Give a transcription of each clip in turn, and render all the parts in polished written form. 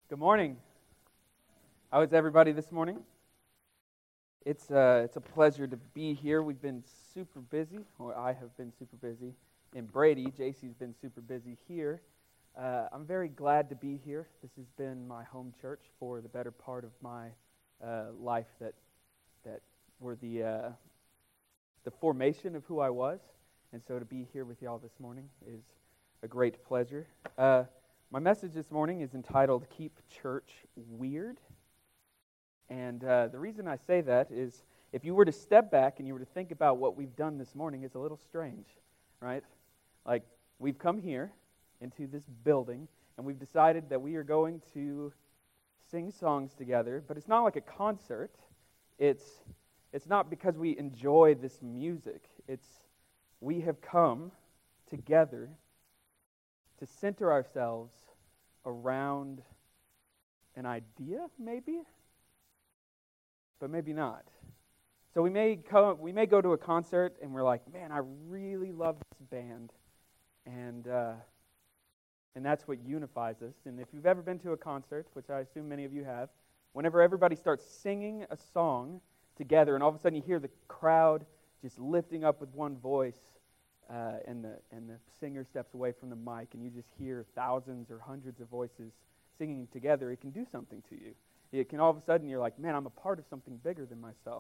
Good morning. How is everybody this morning? It's a pleasure to be here. We've been super busy, or I have been super busy in Brady. JC's been super busy here. I'm very glad to be here. This has been my home church for the better part of my life. That were the formation of who I was, and so to be here with y'all this morning is a great pleasure. My message this morning is entitled "Keep Church Weird." And the reason I say that is if you were to step back and you were to think about what we've done this morning, it's a little strange, right? Like, we've come here into this building and we've decided that we are going to sing songs together, but it's not like a concert. It's not because we enjoy this music. We have come together to center ourselves around an idea, maybe, but maybe not. So we may go to a concert and we're like, man, I really love this band, and that's what unifies us. And if you've ever been to a concert, which I assume many of you have, whenever everybody starts singing a song together, and all of a sudden you hear the crowd just lifting up with one voice, and the singer steps away from the mic, and you just hear thousands or hundreds of voices singing together, it can do something to you. It can all of a sudden, you're like, man, I'm a part of something bigger than myself.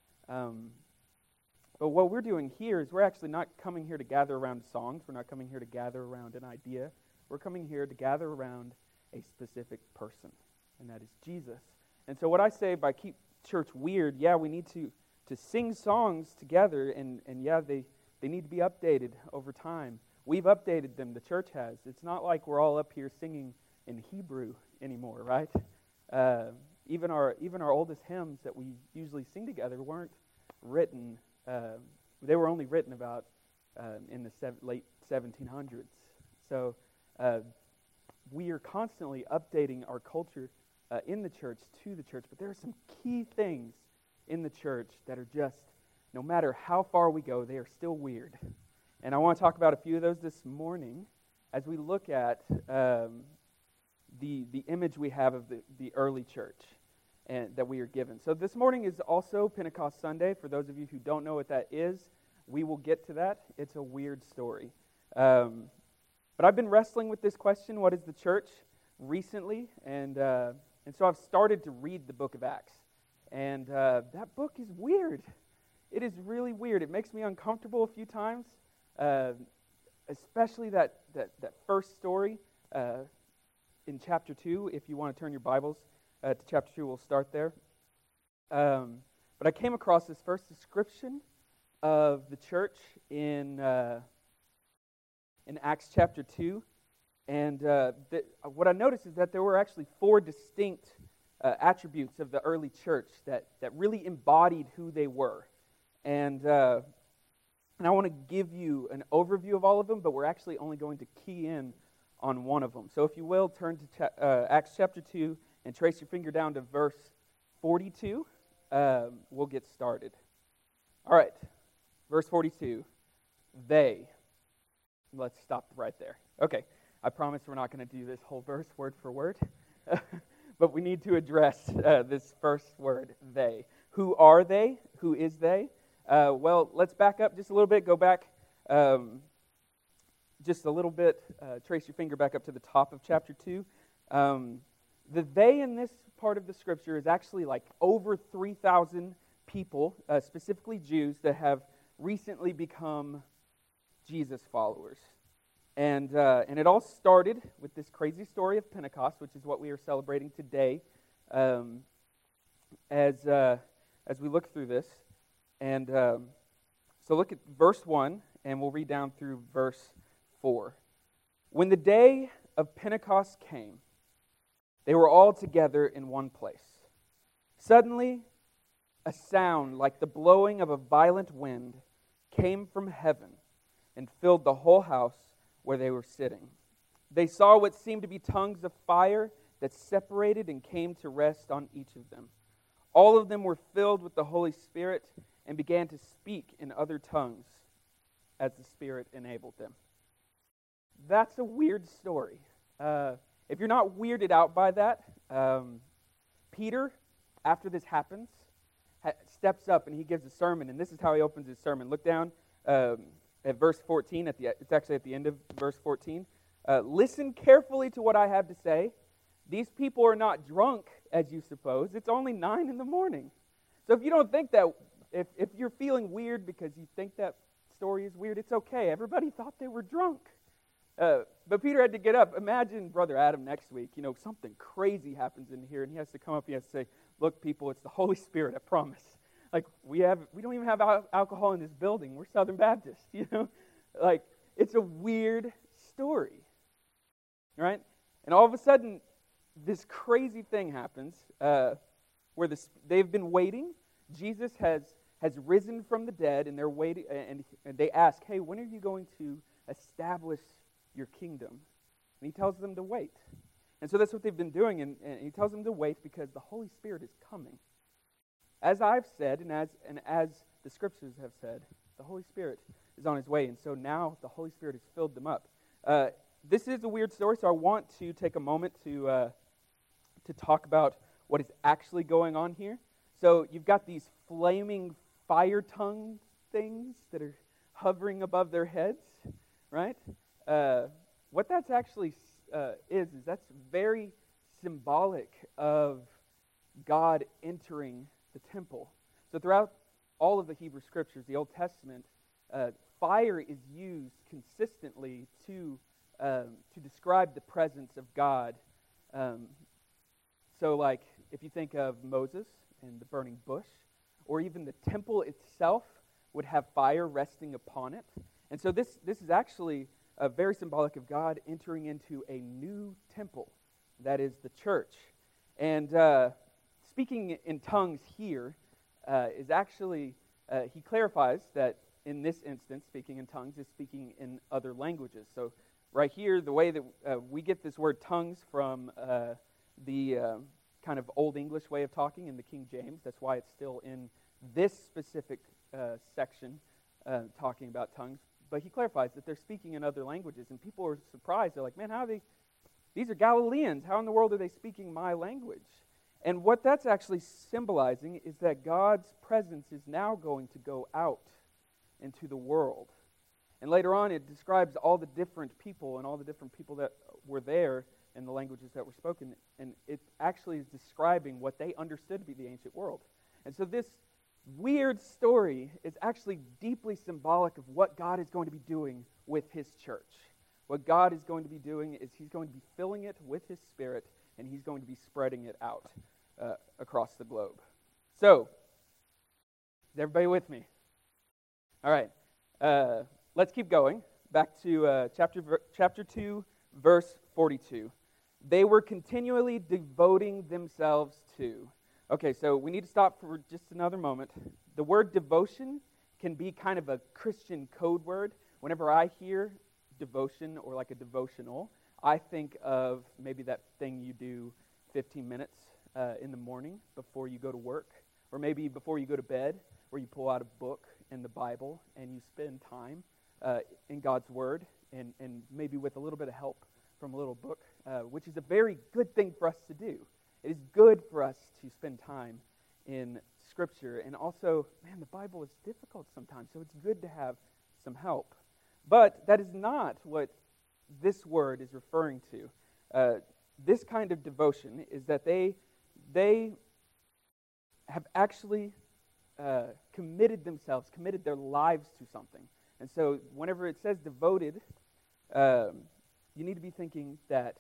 But what we're doing here is we're actually not coming here to gather around songs. We're not coming here to gather around an idea. We're coming here to gather around a specific person, and that is Jesus. And so what I say by keep church weird, yeah, we need to sing songs together, and yeah, they need to be updated over time. We've updated them, the church has. It's not like we're all up here singing in Hebrew anymore, right? Even our oldest hymns that we usually sing together weren't written. They were only written about in the late 1700s. So we are constantly updating our culture in the church to the church. But there are some key things in the church that are just, no matter how far we go, they are still weird. And I want to talk about a few of those this morning as we look at the image we have of the early church and that we are given. So this morning is also Pentecost Sunday. For those of you who don't know what that is, we will get to that. It's a weird story. But I've been wrestling with this question, what is the church, recently, and so I've started to read the book of Acts. And that book is weird. It is really weird. It makes me uncomfortable a few times, especially that first story in chapter 2. If you want to turn your Bibles to chapter 2, we'll start there. But I came across this first description of the church in Acts chapter 2. And what I noticed is that there were actually 4 distinct attributes of the early church that really embodied who they were. And I want to give you an overview of all of them, but we're actually only going to key in on one of them. So if you will, turn to Acts chapter 2 and trace your finger down to verse 42. We'll get started. All right, verse 42. They. Let's stop right there. Okay, I promise we're not going to do this whole verse word for word, but we need to address this first word, they. Who are they? Who is they? Well, let's back up just a little bit. Go back just a little bit. Trace your finger back up to the top of chapter 2. The they in this part of the scripture is actually like over 3,000 people, specifically Jews, that have recently become Jesus followers. And it all started with this crazy story of Pentecost, which is what we are celebrating today as we look through this. And so look at verse 1, and we'll read down through verse 4. When the day of Pentecost came, they were all together in one place. Suddenly, a sound like the blowing of a violent wind came from heaven and filled the whole house where they were sitting. They saw what seemed to be tongues of fire that separated and came to rest on each of them. All of them were filled with the Holy Spirit and began to speak in other tongues as the Spirit enabled them. That's a weird story. if you're not weirded out by that, Peter, after this happens, steps up and he gives a sermon, and this is how he opens his sermon. Look down at verse 14. It's actually at the end of verse 14. Listen carefully to what I have to say. These people are not drunk, as you suppose. It's only 9 in the morning. So if you don't think that, if you're feeling weird because you think that story is weird, it's okay. Everybody thought they were drunk. But Peter had to get up. Imagine Brother Adam next week. Something crazy happens in here, and he has to come up. He has to say, "Look, people, it's the Holy Spirit. I promise. Like we don't even have alcohol in this building. We're Southern Baptist. Like it's a weird story, right?" And all of a sudden, this crazy thing happens where they've been waiting. Jesus has risen from the dead, and they're waiting. And they ask, "Hey, when are you going to establish your kingdom?" And he tells them to wait. And so that's what they've been doing, and he tells them to wait because the Holy Spirit is coming. As I've said, and as the Scriptures have said, the Holy Spirit is on his way, and so now the Holy Spirit has filled them up. This is a weird story, so I want to take a moment to talk about what is actually going on here. So you've got these flaming fire tongue things that are hovering above their heads, right? What that's actually is that's very symbolic of God entering the temple. So throughout all of the Hebrew Scriptures, the Old Testament, fire is used consistently to describe the presence of God. So like if you think of Moses and the burning bush, or even the temple itself would have fire resting upon it. And so this is actually very symbolic of God entering into a new temple, that is the church. And speaking in tongues here is actually, he clarifies that in this instance, speaking in tongues is speaking in other languages. So right here, the way that we get this word tongues from the kind of Old English way of talking in the King James, that's why it's still in this specific section talking about tongues. But he clarifies that they're speaking in other languages, and people are surprised. They're like, "Man, how are they? These are Galileans. How in the world are they speaking my language?" And what that's actually symbolizing is that God's presence is now going to go out into the world. And later on, it describes all the different people and all the different people that were there and the languages that were spoken. And it actually is describing what they understood to be the ancient world. And so this weird story is actually deeply symbolic of what God is going to be doing with his church. What God is going to be doing is he's going to be filling it with his Spirit, and he's going to be spreading it out across the globe. So, is everybody with me? All right. Let's keep going. Back to chapter 2, verse 42. They were continually devoting themselves to. Okay, so we need to stop for just another moment. The word devotion can be kind of a Christian code word. Whenever I hear devotion or like a devotional, I think of maybe that thing you do 15 minutes in the morning before you go to work, or maybe before you go to bed, where you pull out a book and the Bible and you spend time in God's Word, and maybe with a little bit of help from a little book, which is a very good thing for us to do. It is good for us to spend time in Scripture. And also, man, the Bible is difficult sometimes, so it's good to have some help. But that is not what this word is referring to. This kind of devotion is that they have actually committed themselves, committed their lives to something. And so whenever it says devoted, you need to be thinking that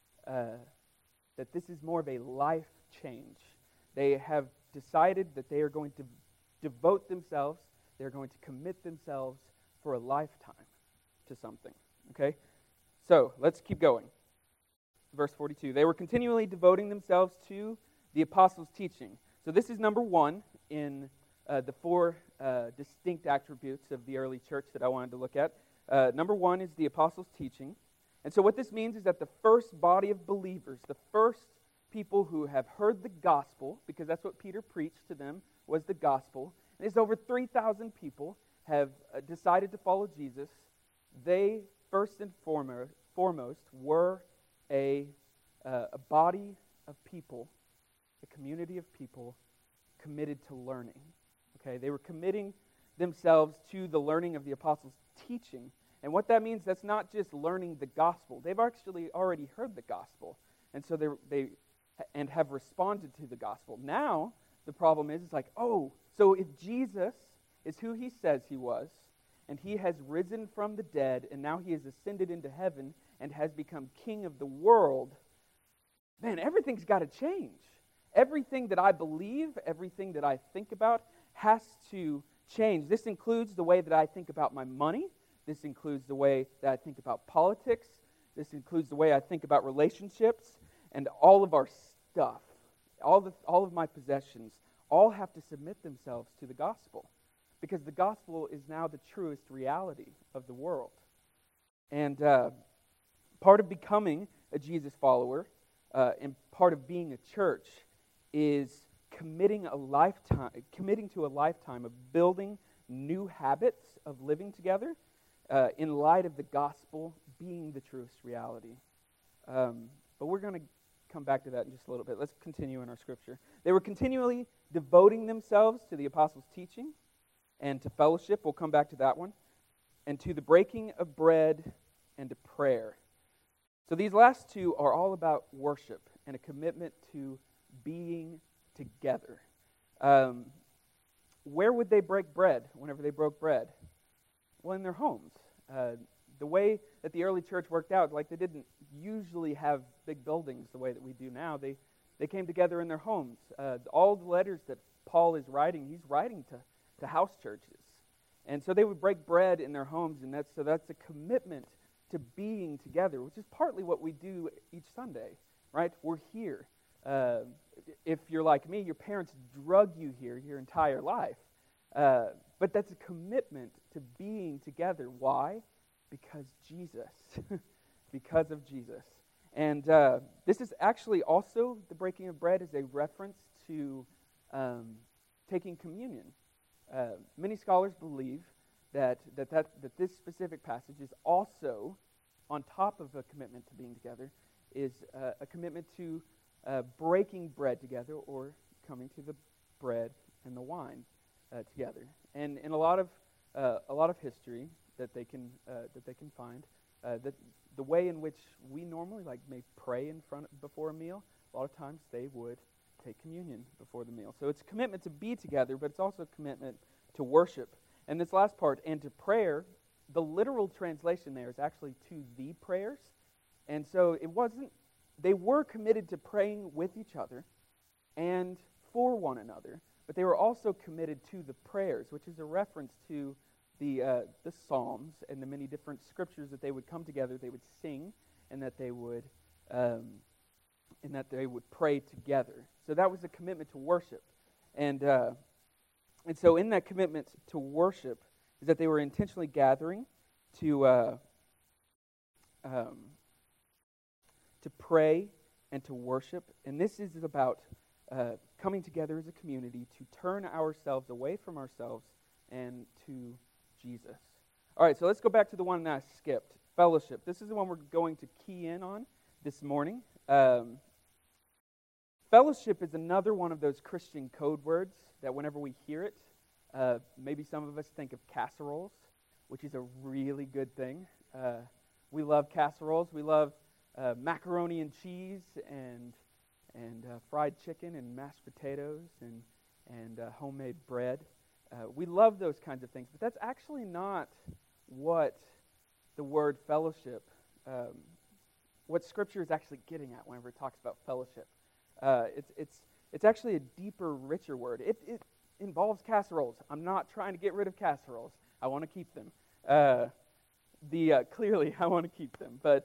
this is more of a life change. They have decided that they are going to devote themselves, they're going to commit themselves for a lifetime to something. Okay? So, let's keep going. Verse 42. They were continually devoting themselves to the apostles' teaching. So this is number one in the four distinct attributes of the early church that I wanted to look at. Number one is the apostles' teaching. And so what this means is that the first body of believers, the first people who have heard the gospel, because that's what Peter preached to them, was the gospel, and it's over 3,000 people have decided to follow Jesus. They, first and foremost, were a a body of people, a community of people committed to learning. Okay, they were committing themselves to the learning of the apostles' teaching. And what that means, that's not just learning the gospel. They've actually already heard the gospel. And so they have responded to the gospel. Now, the problem is, it's like, oh, so if Jesus is who he says he was, and he has risen from the dead, and now he has ascended into heaven and has become king of the world, man, everything's got to change. Everything that I believe, everything that I think about has to change. This includes the way that I think about my money. This includes the way that I think about politics. This includes the way I think about relationships, and all of our stuff, all of my possessions, all have to submit themselves to the gospel, because the gospel is now the truest reality of the world. And part of becoming a Jesus follower and part of being a church is committing to a lifetime of building new habits of living together in light of the gospel being the truest reality. But we're going to come back to that in just a little bit. Let's continue in our scripture. They were continually devoting themselves to the apostles' teaching and to fellowship. We'll come back to that one. And to the breaking of bread and to prayer. So these last two are all about worship and a commitment to being together. Where would they break bread whenever they broke bread? Well, in their homes. The way that the early church worked out, like they didn't usually have big buildings the way that we do now. They came together in their homes. All the letters that Paul is writing, he's writing to house churches. And so they would break bread in their homes, and that's a commitment to being together, which is partly what we do each Sunday, right? We're here. If you're like me, your parents drug you here your entire life. But that's a commitment to being together. Why? Because Jesus. Because of Jesus. And this is actually also, the breaking of bread is a reference to taking communion. Many scholars believe that this specific passage is also, on top of a commitment to being together, is a commitment to breaking bread together, or coming to the bread and the wine together. And in a lot of history that they can find, that the way in which we normally may pray before a meal, a lot of times they would take communion before the meal. So it's a commitment to be together, but it's also a commitment to worship. And this last part, and to prayer, the literal translation there is actually to the prayers. And so they were committed to praying with each other and for one another, but they were also committed to the prayers, which is a reference to the Psalms and the many different scriptures that they would come together, they would sing, and that they would pray together. So that was a commitment to worship, and so in that commitment to worship is that they were intentionally gathering to pray and to worship, and this is about coming together as a community to turn ourselves away from ourselves and to Jesus. All right, so let's go back to the one that I skipped, fellowship. This is the one we're going to key in on this morning. Fellowship is another one of those Christian code words that whenever we hear it, maybe some of us think of casseroles, which is a really good thing. We love casseroles. We love macaroni and cheese and fried chicken and mashed potatoes and homemade bread. We love those kinds of things, but that's actually not what the word fellowship, what Scripture is actually getting at whenever it talks about fellowship. It's actually a deeper, richer word. It involves casseroles. I'm not trying to get rid of casseroles. I want to keep them. Clearly, I want to keep them, but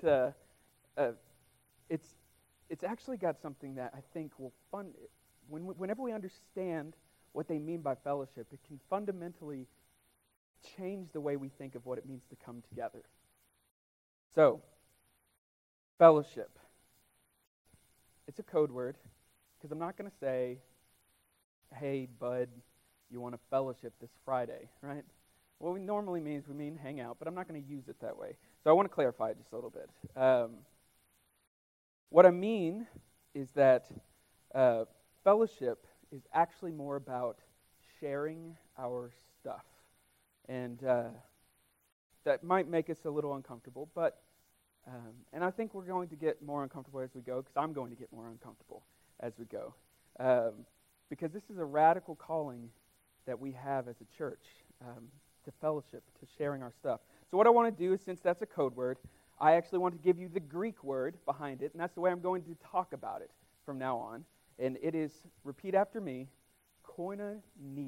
it's actually got something that I think will whenever we understand what they mean by fellowship, it can fundamentally change the way we think of what it means to come together. So, fellowship. It's a code word, because I'm not going to say, hey, bud, you want to fellowship this Friday, right? What it normally means, we mean hang out, but I'm not going to use it that way. So I want to clarify it just a little bit. What I mean is that fellowship is actually more about sharing our stuff. And that might make us a little uncomfortable, but and I think we're going to get more uncomfortable as we go, because I'm going to get more uncomfortable as we go. Because this is a radical calling that we have as a church, to fellowship, to sharing our stuff. So what I want to do is, since that's a code word, I actually want to give you the Greek word behind it, and that's the way I'm going to talk about it from now on. And it is, repeat after me, koinonia.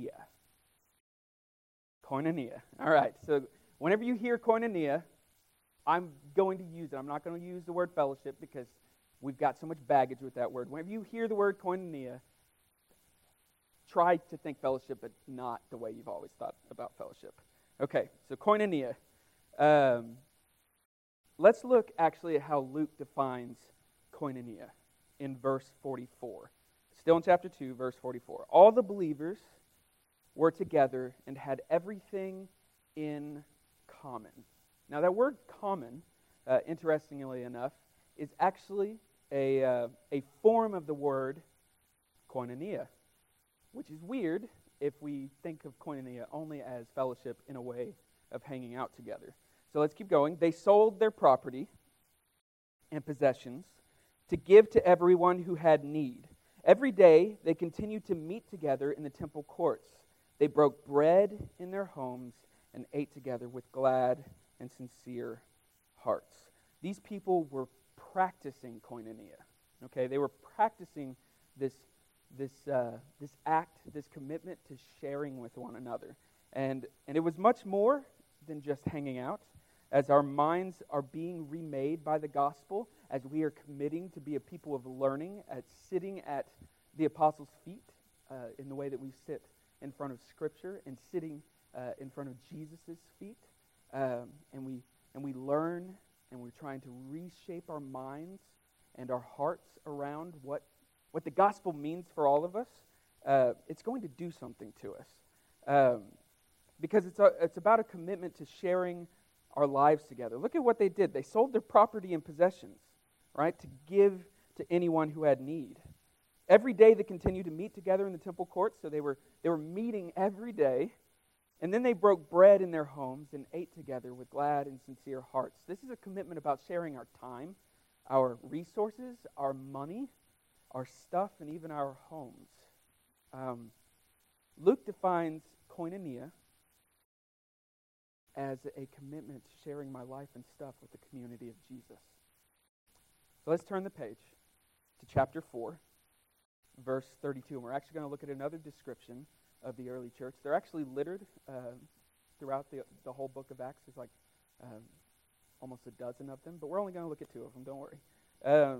Koinonia. All right, so whenever you hear koinonia, I'm going to use it. I'm not going to use the word fellowship because we've got so much baggage with that word. Whenever you hear the word koinonia, try to think fellowship, but not the way you've always thought about fellowship. Okay, so koinonia. Let's look actually at how Luke defines koinonia in verse 44. Still in chapter 2, verse 44. All the believers were together and had everything in common. Now that word common, interestingly enough, is actually a form of the word koinonia, which is weird if we think of koinonia only as fellowship in a way of hanging out together. So let's keep going. They sold their property and possessions to give to everyone who had need. Every day they continued to meet together in the temple courts. They broke bread in their homes and ate together with glad and sincere hearts. These people were practicing koinonia. Okay, they were practicing this act, this commitment to sharing with one another, and it was much more than just hanging out. As our minds are being remade by the gospel, as we are committing to be a people of learning, at sitting at the apostles' feet in the way that we sit in front of Scripture and sitting in front of Jesus' feet, and we learn, and we're trying to reshape our minds and our hearts around what the gospel means for all of us. It's going to do something to us, because it's about a commitment to sharing our lives together. Look at what they did. They sold their property and possessions, right, to give to anyone who had need. Every day they continued to meet together in the temple courts, so they were meeting every day. And then they broke bread in their homes and ate together with glad and sincere hearts. This is a commitment about sharing our time, our resources, our money, our stuff, and even our homes. Luke defines koinonia as a commitment to sharing my life and stuff with the community of Jesus. So let's turn the page to chapter 4, verse 32. And we're actually going to look at another description of the early church. They're actually littered throughout the whole book of Acts. There's like almost a dozen of them, but we're only going to look at 2 of them, don't worry.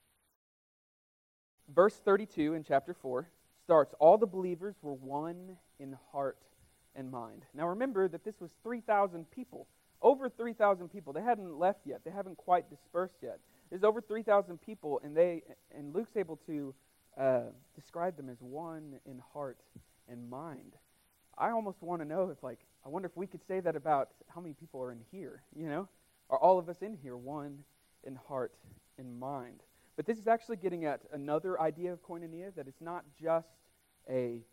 Verse 32 in chapter 4 starts, all the believers were one in heart and mind. Now remember that this was 3,000 people, over 3,000 people. They hadn't left yet. They haven't quite dispersed yet. There's over 3,000 people, and Luke's able to describe them as one in heart and mind. I almost want to know I wonder if we could say that about how many people are in here, Are all of us in here one in heart and mind? But this is actually getting at another idea of koinonia, that it's not just a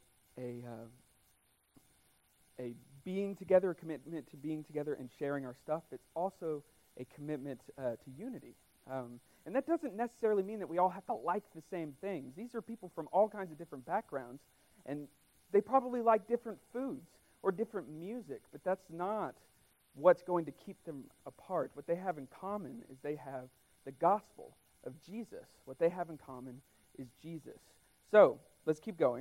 being together, a commitment to being together and sharing our stuff. It's also a commitment to unity. And that doesn't necessarily mean that we all have to like the same things. These are people from all kinds of different backgrounds, and they probably like different foods or different music, but that's not what's going to keep them apart. What they have in common is they have the gospel of Jesus. What they have in common is Jesus. So, let's keep going.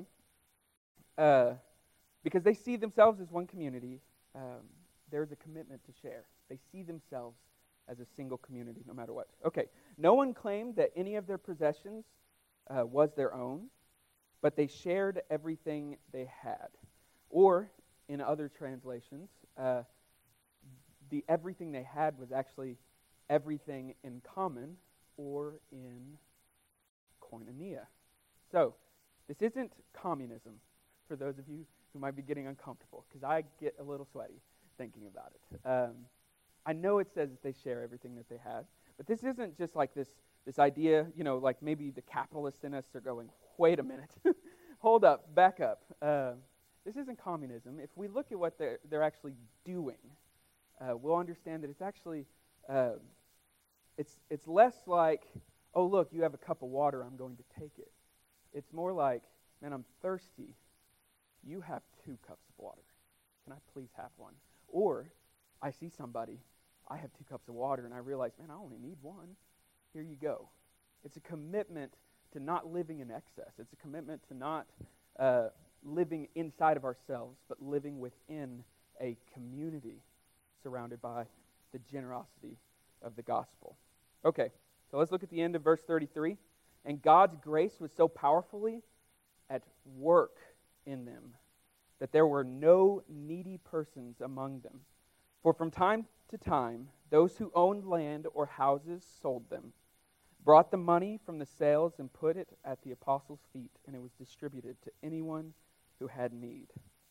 Because they see themselves as one community, there's a commitment to share. They see themselves as a single community, no matter what. Okay, no one claimed that any of their possessions was their own, but they shared everything they had. Or, in other translations, the everything they had was actually everything in common, or in koinonia. So, this isn't communism, for those of you who might be getting uncomfortable, because I get a little sweaty thinking about it. I know it says that they share everything that they have, but this isn't just like this This idea, like maybe the capitalists in us are going, wait a minute, hold up, back up. This isn't communism. If we look at what they're actually doing, we'll understand that it's actually, it's less like, oh, look, you have a cup of water, I'm going to take it. It's more like, man, I'm thirsty. You have 2 cups of water. Can I please have one? Or I see somebody, I have 2 cups of water, and I realize, man, I only need one. Here you go. It's a commitment to not living in excess. It's a commitment to not living inside of ourselves, but living within a community surrounded by the generosity of the gospel. Okay, so let's look at the end of verse 33. And God's grace was so powerfully at work in them that there were no needy persons among them. For from time to time, those who owned land or houses sold them, brought the money from the sales and put it at the apostles' feet, and it was distributed to anyone who had need.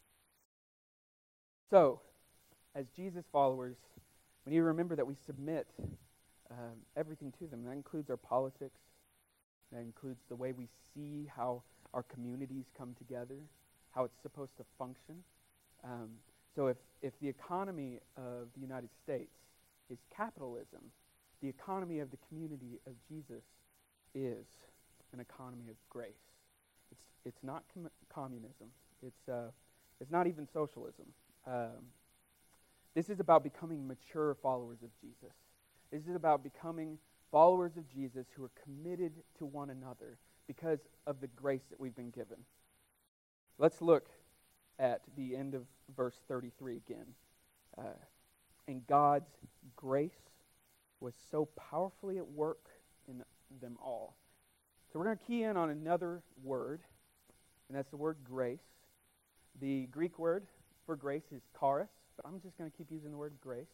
So, as Jesus followers, we need to remember that we submit everything to them. That includes our politics. That includes the way we see how our communities come together, how it's supposed to function. So if the economy of the United States is capitalism, the economy of the community of Jesus is an economy of grace. It's not communism. It's not even socialism. This is about becoming mature followers of Jesus. This is about becoming followers of Jesus who are committed to one another because of the grace that we've been given. Let's look at the end of verse 33 again. And God's grace was so powerfully at work in them all. So we're going to key in on another word, and that's the word grace. The Greek word for grace is charis, but I'm just going to keep using the word grace.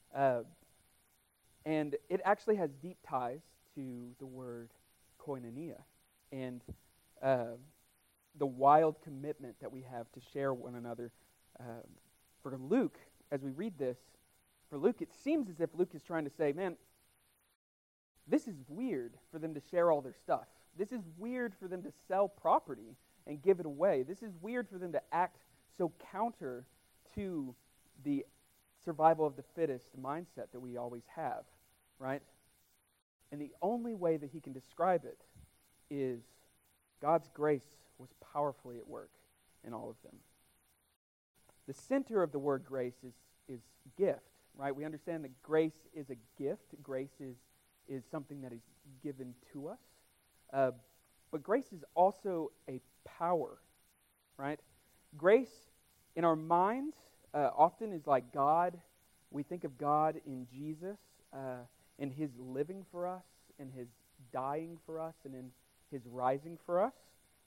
And it actually has deep ties to the word koinonia and the wild commitment that we have to share one another. For Luke, as we read this, for Luke, it seems as if Luke is trying to say, man, this is weird for them to share all their stuff. This is weird for them to sell property and give it away. This is weird for them to act so counter to the survival of the fittest mindset that we always have, right? And the only way that he can describe it is God's grace was powerfully at work in all of them. The center of the word grace is gift, right? We understand that grace is a gift. Grace is something that is given to us. But grace is also a power, right? Grace in our minds often is like God. We think of God in Jesus, in his living for us, in his dying for us, and in his rising for us.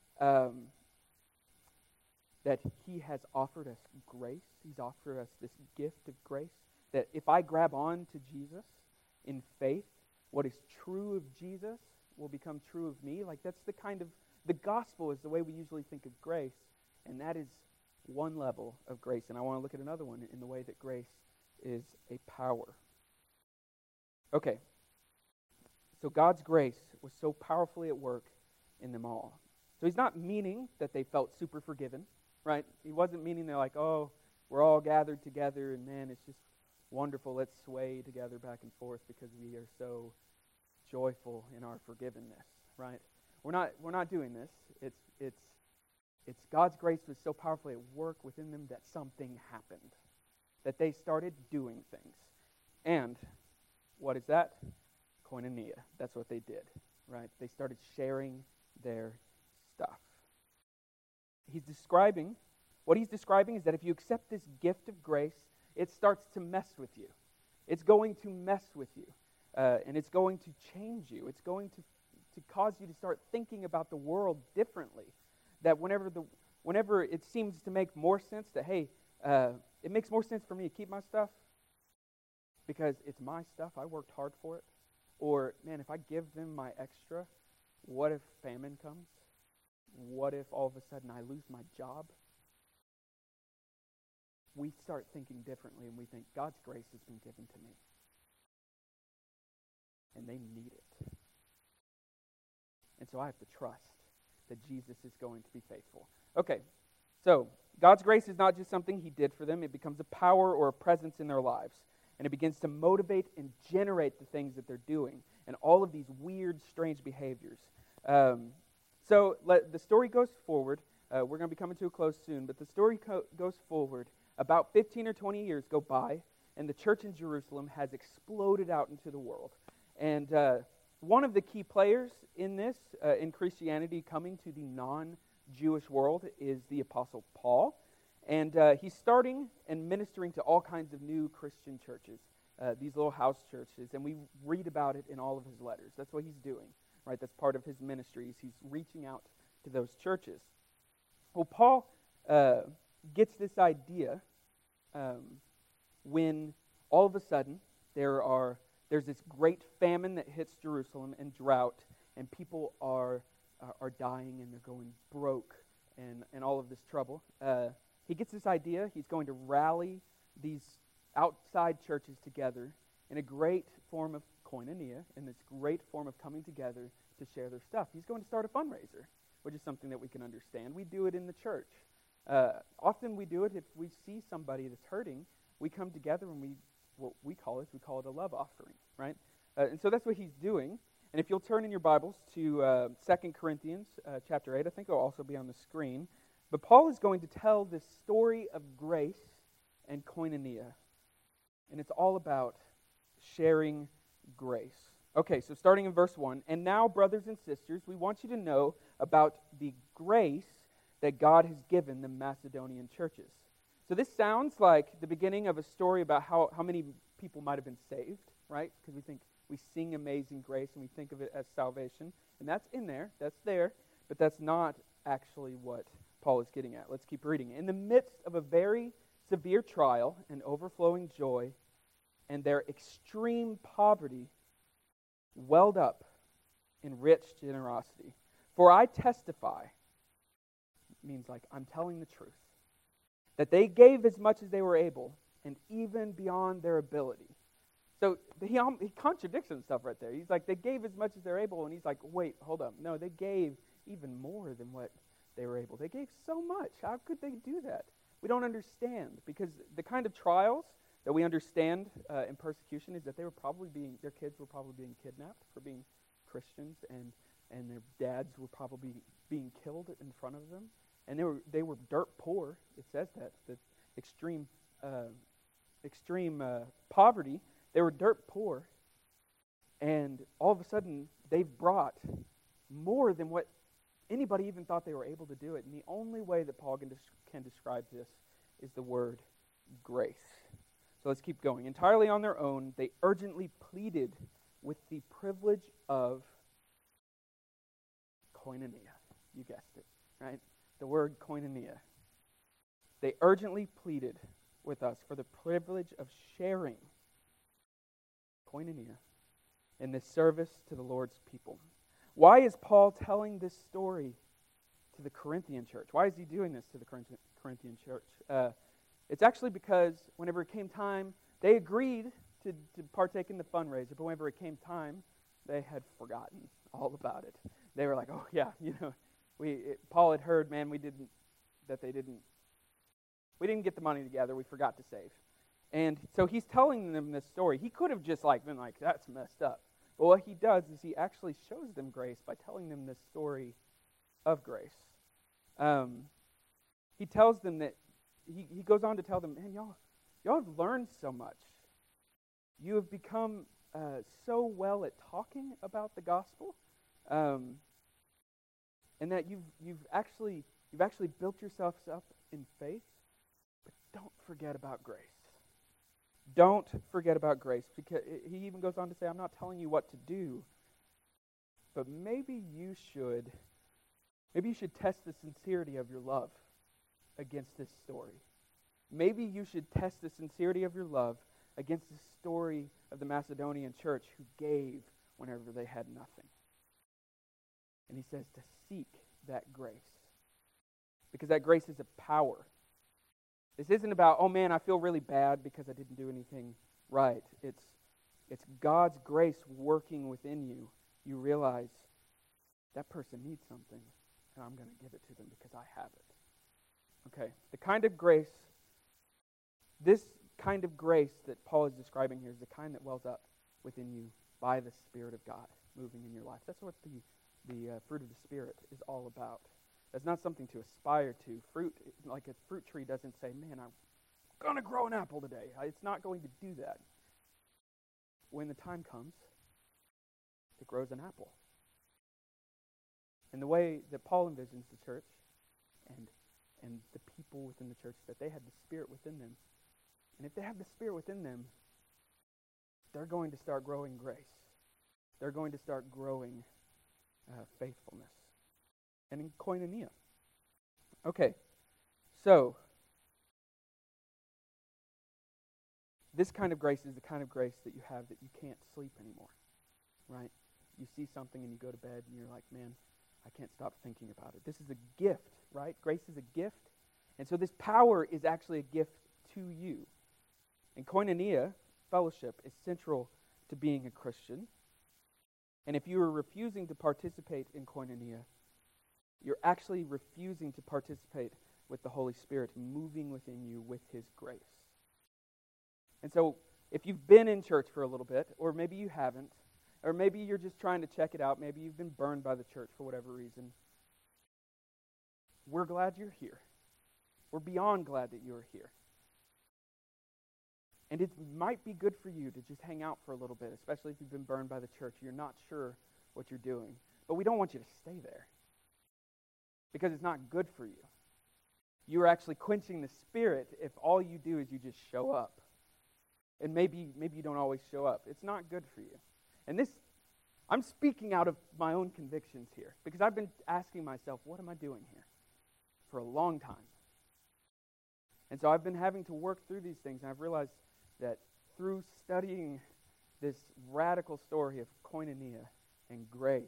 That he has offered us grace. He's offered us this gift of grace. That if I grab on to Jesus in faith, what is true of Jesus will become true of me. Like that's the gospel is the way we usually think of grace. And that is one level of grace. And I want to look at another one in the way that grace is a power. Okay. So God's grace was so powerfully at work in them all. So he's not meaning that they felt super forgiven, right? He wasn't meaning they're like, oh, we're all gathered together and man, it's just wonderful. Let's sway together back and forth because we are so joyful in our forgiveness, right? We're not doing this. It's God's grace was so powerfully at work within them that something happened, that they started doing things. And what is that? Koinonia. That's what they did, right? They started sharing their stuff. What he's describing is that if you accept this gift of grace, it starts to mess with you. It's going to mess with you. And it's going to change you. It's going to cause you to start thinking about the world differently. That whenever it seems to make more sense that, hey, it makes more sense for me to keep my stuff because it's my stuff, I worked hard for it. Or, man, if I give them my extra, what if famine comes? What if all of a sudden I lose my job? We start thinking differently and we think, God's grace has been given to me. And they need it. And so I have to trust that Jesus is going to be faithful. Okay, so God's grace is not just something he did for them. It becomes a power or a presence in their lives. And it begins to motivate and generate the things that they're doing and all of these weird, strange behaviors. The story goes forward. We're going to be coming to a close soon, but the story goes forward. About 15 or 20 years go by, and the church in Jerusalem has exploded out into the world. And one of the key players in this, in Christianity coming to the non-Jewish world, is the Apostle Paul. And he's starting and ministering to all kinds of new Christian churches, these little house churches, and we read about it in all of his letters. That's what he's doing, right? That's part of his ministries. He's reaching out to those churches. Well, Paul gets this idea when all of a sudden there's this great famine that hits Jerusalem and drought, and people are dying and they're going broke and all of this trouble. He gets this idea. He's going to rally these outside churches together in a great form of koinonia, in this great form of coming together to share their stuff. He's going to start a fundraiser, which is something that we can understand. We do it in the church. Often we do it if we see somebody that's hurting. We come together and we call it a love offering, right? And so that's what he's doing. And if you'll turn in your Bibles to 2 Corinthians chapter 8, I think it'll also be on the screen. But Paul is going to tell this story of grace and koinonia. And it's all about sharing grace. Okay, so starting in verse 1. And now, brothers and sisters, we want you to know about the grace that God has given the Macedonian churches. So this sounds like the beginning of a story about how many people might have been saved, right? Because we sing Amazing Grace and we think of it as salvation. And that's in there, that's there, but that's not actually what Paul is getting at. Let's keep reading. In the midst of a very severe trial and overflowing joy, and their extreme poverty welled up in rich generosity. For I testify, means like I'm telling the truth, that they gave as much as they were able, and even beyond their ability. So he contradicts himself right there. He's like, they gave as much as they're able, and he's like, wait, hold up. No, they gave even more than what they were able. They gave so much. How could they do that? We don't understand, because the kind of trials that we understand in persecution is that their kids were probably being kidnapped for being Christians, and their dads were probably being killed in front of them, and they were dirt poor. It says that extreme poverty. They were dirt poor, and all of a sudden they've brought more than what anybody even thought they were able to do it. And the only way that Paul can describe this is the word grace. So let's keep going. Entirely on their own, they urgently pleaded with the privilege of koinonia. You guessed it, right? The word koinonia. They urgently pleaded with us for the privilege of sharing koinonia in this service to the Lord's people. Why is Paul telling this story to the Corinthian church? Why is he doing this to the Corinthian church? It's actually because whenever it came time, they agreed to partake in the fundraiser, but whenever it came time, they had forgotten all about it. They were like, oh yeah, Paul had heard, man, we didn't get the money together, we forgot to save. And so he's telling them this story. He could have just been like, that's messed up. But what he does is he actually shows them grace by telling them this story of grace. He tells them that, he goes on to tell them, man, y'all have learned so much. You have become so well at talking about the gospel, and that you've actually built yourselves up in faith. But don't forget about grace. Don't forget about grace, because he even goes on to say, I'm not telling you what to do, but maybe you should test the sincerity of your love against this story. Maybe you should test the sincerity of your love against the story of the Macedonian church who gave whenever they had nothing. And he says to seek that grace, because that grace is a power. This isn't about, oh man, I feel really bad because I didn't do anything right. It's God's grace working within you. You realize that person needs something, and I'm going to give it to them because I have it. Okay, the kind of grace, this kind of grace that Paul is describing here is the kind that wells up within you by the Spirit of God moving in your life. That's what the fruit of the Spirit is all about. That's not something to aspire to. Fruit, like a fruit tree doesn't say, man, I'm going to grow an apple today. It's not going to do that. When the time comes, it grows an apple. And the way that Paul envisions the church and the people within the church, that they had the Spirit within them. And if they have the Spirit within them, they're going to start growing grace. They're going to start growing faithfulness. And in koinonia. Okay, so this kind of grace is the kind of grace that you have that you can't sleep anymore, right? You see something and you go to bed and you're like, man, I can't stop thinking about it. This is a gift, right? Grace is a gift. And so this power is actually a gift to you. And koinonia, fellowship, is central to being a Christian. And if you are refusing to participate in koinonia, you're actually refusing to participate with the Holy Spirit moving within you with His grace. And so if you've been in church for a little bit, or maybe you haven't, or maybe you're just trying to check it out, maybe you've been burned by the church for whatever reason, we're glad you're here. We're beyond glad that you're here. And it might be good for you to just hang out for a little bit, especially if you've been burned by the church. You're not sure what you're doing. But we don't want you to stay there, because it's not good for you. You're actually quenching the Spirit if all you do is you just show up. And maybe you don't always show up. It's not good for you. And this, I'm speaking out of my own convictions here, because I've been asking myself, what am I doing here? For a long time. And so I've been having to work through these things, and I've realized that through studying this radical story of koinonia and grace,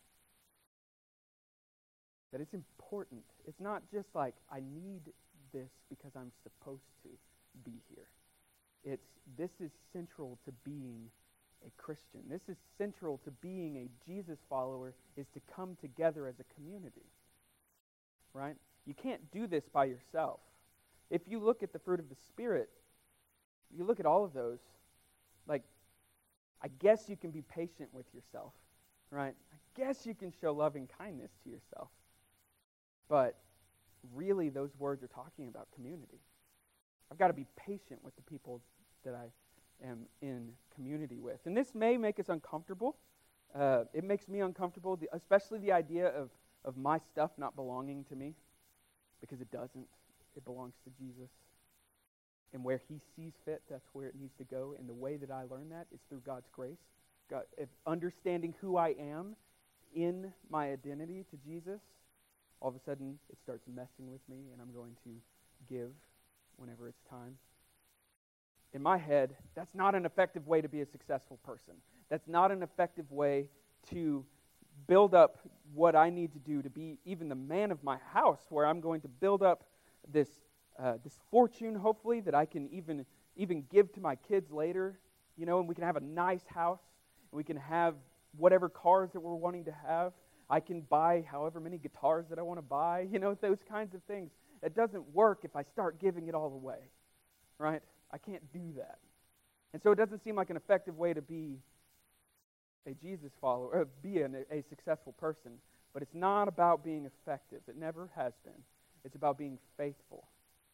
that it's important. It's not just like, I need this because I'm supposed to be here. This is central to being a Christian. This is central to being a Jesus follower, is to come together as a community. Right? You can't do this by yourself. If you look at the fruit of the Spirit, you look at all of those, like, I guess you can be patient with yourself, right? I guess you can show loving kindness to yourself. But really, those words are talking about community. I've got to be patient with the people that I am in community with. And this may make us uncomfortable. It makes me uncomfortable, especially the idea of my stuff not belonging to me, because it doesn't. It belongs to Jesus. And where He sees fit, that's where it needs to go. And the way that I learn that is through God's grace. Understanding who I am in my identity to Jesus, all of a sudden it starts messing with me, and I'm going to give whenever it's time. In my head, that's not an effective way to be a successful person. That's not an effective way to build up what I need to do to be even the man of my house, where I'm going to build up this fortune, hopefully, that I can even give to my kids later, and we can have a nice house, and we can have whatever cars that we're wanting to have. I can buy however many guitars that I want to buy, those kinds of things. It doesn't work if I start giving it all away, right? I can't do that. And so it doesn't seem like an effective way to be a Jesus follower, or be a successful person. But it's not about being effective. It never has been. It's about being faithful.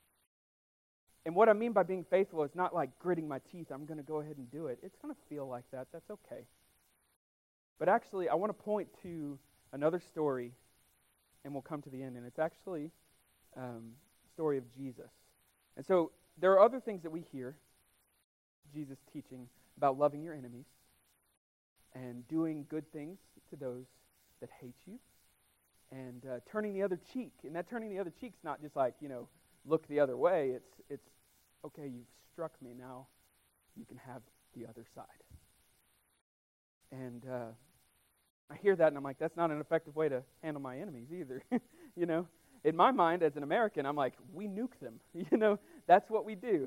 And what I mean by being faithful is not like gritting my teeth, I'm going to go ahead and do it. It's going to feel like that. That's okay. But actually, I want to point to another story, and we'll come to the end. And it's actually a story of Jesus. And so there are other things that we hear Jesus teaching about loving your enemies and doing good things to those that hate you, and turning the other cheek. And that turning the other cheek's not just like, look the other way. It's okay, you've struck me, now you can have the other side. And I hear that and I'm like, that's not an effective way to handle my enemies either. In my mind as an American, I'm like, we nuke them. That's what we do.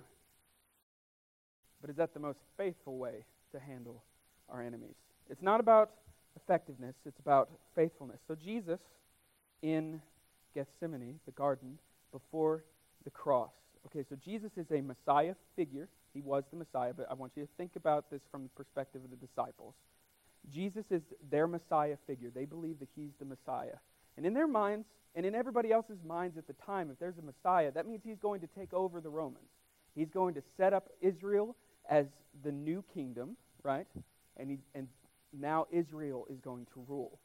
But is that the most faithful way to handle our enemies? It's not about effectiveness, it's about faithfulness. So Jesus in Gethsemane, the garden, before the cross. Okay, so Jesus is a Messiah figure. He was the Messiah, but I want you to think about this from the perspective of the disciples. Jesus is their Messiah figure. They believe that he's the Messiah. And in their minds, and in everybody else's minds at the time, if there's a Messiah, that means he's going to take over the Romans. He's going to set up Israel as the new kingdom, right? And now Israel is going to rule.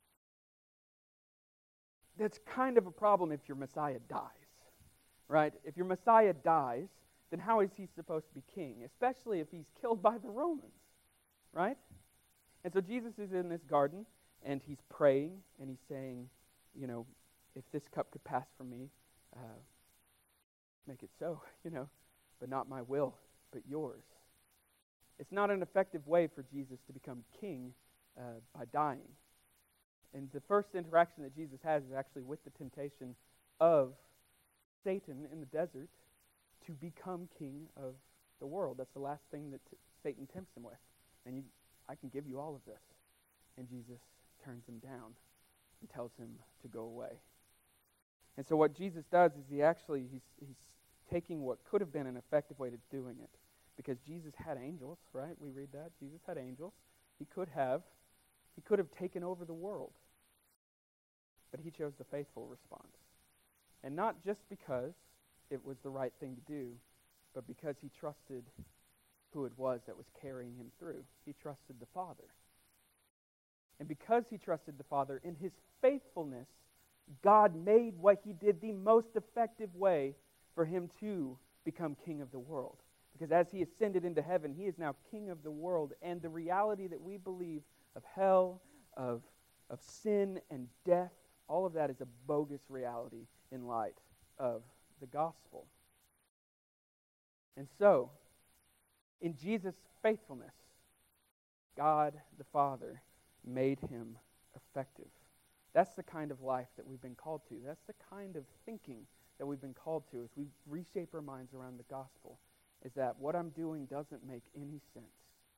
That's kind of a problem if your Messiah dies, right? If your Messiah dies, then how is he supposed to be king? Especially if he's killed by the Romans, right? And so Jesus is in this garden, and he's praying, and he's saying, if this cup could pass from me, make it so, but not my will, but yours. It's not an effective way for Jesus to become king by dying. And the first interaction that Jesus has is actually with the temptation of Satan in the desert to become king of the world. That's the last thing that Satan tempts him with. And I can give you all of this. And Jesus turns him down and tells him to go away. And so what Jesus does is he's taking what could have been an effective way to doing it. Because Jesus had angels, right? We read that. Jesus had angels. He could have taken over the world. But he chose the faithful response. And not just because it was the right thing to do, but because he trusted who it was that was carrying him through. He trusted the Father. And because he trusted the Father, in his faithfulness, God made what he did the most effective way for him to become king of the world. Because as he ascended into heaven, he is now king of the world. And the reality that we believe of hell, of sin and death, all of that is a bogus reality in light of the gospel. And so, in Jesus' faithfulness, God the Father made him effective. That's the kind of life that we've been called to. That's the kind of thinking that we've been called to as we reshape our minds around the gospel, is that what I'm doing doesn't make any sense.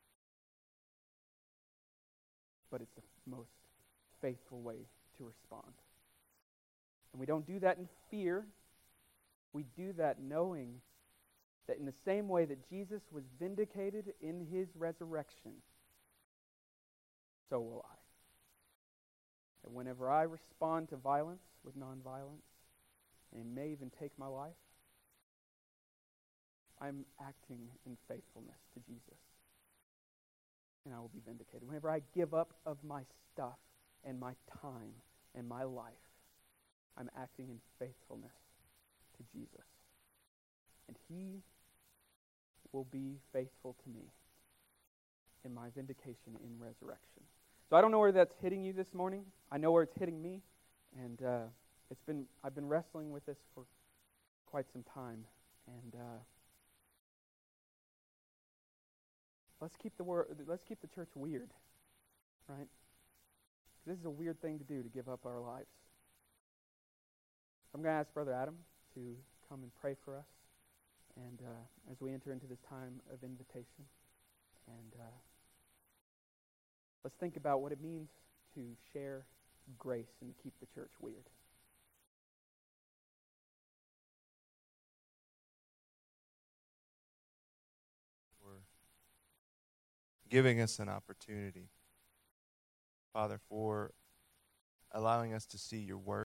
But it's the most faithful way to respond. And we don't do that in fear. We do that knowing that in the same way that Jesus was vindicated in his resurrection, so will I. That whenever I respond to violence with nonviolence, and it may even take my life, I'm acting in faithfulness to Jesus. And I will be vindicated. Whenever I give up of my stuff and my time and my life, I'm acting in faithfulness to Jesus. And he will be faithful to me in my vindication in resurrection. So I don't know where that's hitting you this morning. I know where it's hitting me. And I've been wrestling with this for quite some time. And let's keep the church weird, right? This is a weird thing to do, to give up our lives. I'm going to ask Brother Adam to come and pray for us, and as we enter into this time of invitation, and let's think about what it means to share grace and keep the church weird. For giving us an opportunity, Father, for allowing us to see your word.